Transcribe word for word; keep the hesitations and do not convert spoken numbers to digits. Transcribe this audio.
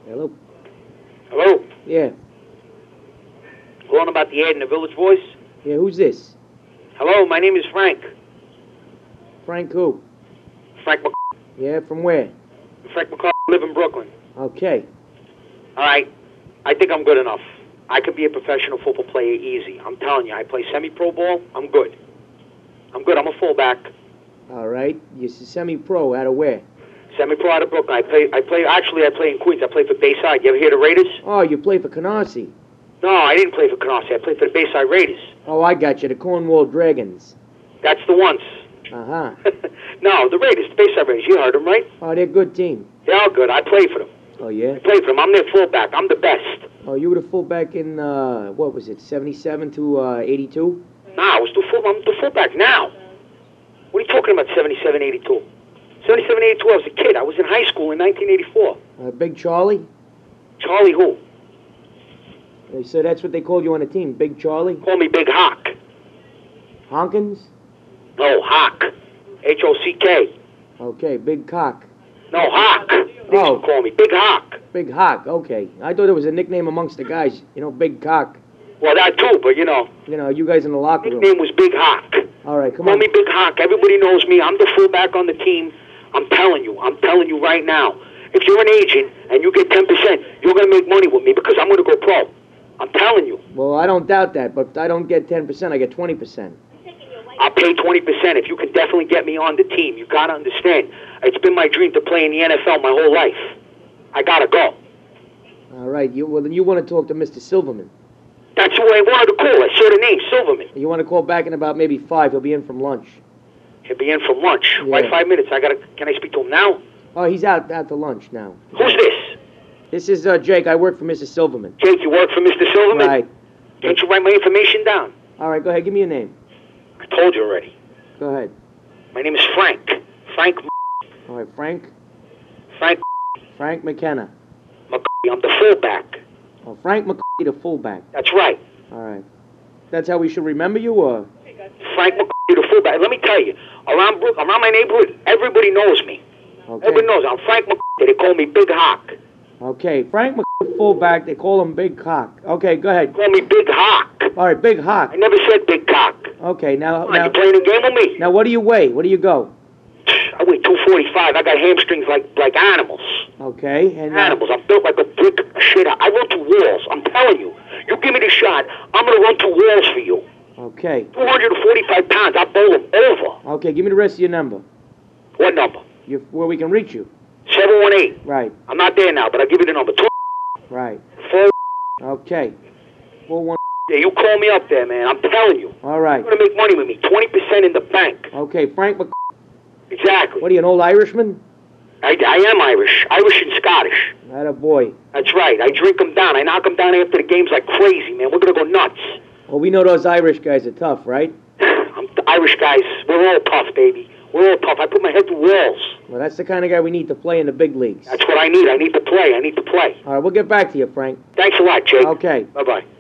Hello? Hello? Yeah. Calling about the ad in the Village Voice? Yeah, who's this? Hello, my name is Frank. Frank who? Frank Mc... Yeah, from where? Frank McCarthy, live in Brooklyn. Okay. All right. I think I'm good enough. I could be a professional football player easy. I'm telling you, I play semi-pro ball. I'm good. I'm good. I'm a fullback. All right. You're semi-pro. Out of where? Semi-pro out of Brooklyn. I play, I play, actually, I play in Queens. I play for Bayside. You ever hear the Raiders? Oh, you play for Canarsie. No, I didn't play for Canarsie. I played for the Bayside Raiders. Oh, I got you. The Cornwall Dragons. That's the ones. Uh-huh. No, the Raiders, the Bayside Raiders. You heard them, right? Oh, they're a good team. They're all good. I play for them. Oh, yeah? I play for them. I'm their fullback. I'm the best. Oh, you were the fullback in, uh, what was it, seventy-seven to uh, eighty-two? Nah, I was the full, I'm the fullback now. What are you talking about, seventy-seven, eighty-two? seventy-seven, eighty-two, I was a kid. I was in high school in nineteen eighty-four. Uh, Big Charlie? Charlie who? They said that's what they called you on the team, Big Charlie? Call me Big Hawk. Honkins? No, Hawk. H O C K. Okay, Big Cock. No, Hawk. They used Oh. to call me Big Hawk. Big Hawk, okay. I thought it was a nickname amongst the guys. You know, Big Cock. Well, that too, but you know, You know, you guys in the locker room. nickname was Big Hawk. All right, come Call on. me Big Hawk. Everybody knows me. I'm the fullback on the team. I'm telling you. I'm telling you right now. If you're an agent and you get ten percent, you're going to make money with me because I'm going to go pro. I'm telling you. Well, I don't doubt that, but I don't get ten percent. I get twenty percent. I'll pay twenty percent if you can definitely get me on the team. You got to understand. It's been my dream to play in the N F L my whole life. I got to go. All right, you well then you want to talk to Mister Silverman. That's who I wanted to call. I saw the name, Silverman. You want to call back in about maybe five. He'll be in from lunch. He'll be in from lunch. Yeah. Why five minutes? I got to. Can I speak to him now? Oh, he's out out to lunch now. Who's this? This is uh, Jake. I work for Mister Silverman. Jake, you work for Mister Silverman? Right. Can't you write my information down? All right, go ahead. Give me your name. I told you already. Go ahead. My name is Frank. Frank. All right, Frank. Frank. Frank McKenna. McCarthy. I'm the fullback. Oh, Frank McCarthy, the fullback. That's right. All right. That's how we should remember you, or? Frank McCarthy, the fullback. Let me tell you, around Brook, around my neighborhood, everybody knows me. Okay. Everybody knows I'm Frank McCarthy. They call me Big Hawk. Okay, Frank McCarthy, fullback. They call him Big Cock. Okay, go ahead. Call me Big Hawk. All right, Big Hawk. I never said Big Cock. Okay, now Come on, now you playing a game with me? now what do you weigh? What do you go? I weigh two forty-five. I got hamstrings like like animals. Okay, and uh, Animals. I'm built like a brick of shit. I run through walls. I'm telling you. You give me the shot, I'm gonna run through walls for you. okay, two hundred forty-five pounds. I'll bowl them over. okay. Give me the rest of your number. What number? You where we can reach you. seven one eight. Right, I'm not there now, but I'll give you the number. Two right. four. Okay. Four one. Yeah, you call me up there, man. I'm telling you. All right. You're gonna make money with me. Twenty percent in the bank. Okay, Frank McCarthy. Exactly. What are you, an old Irishman? I, I am Irish. Irish and Scottish. That a boy. That's right. I drink them down. I knock them down after the games like crazy, man. We're gonna go nuts. Well, we know those Irish guys are tough, right? I'm the Irish guys. We're all tough, baby. We're all tough. I put my head through walls. Well, that's the kind of guy we need to play in the big leagues. That's what I need. I need to play. I need to play. All right, we'll get back to you, Frank. Thanks a lot, Jake. Okay. Bye-bye.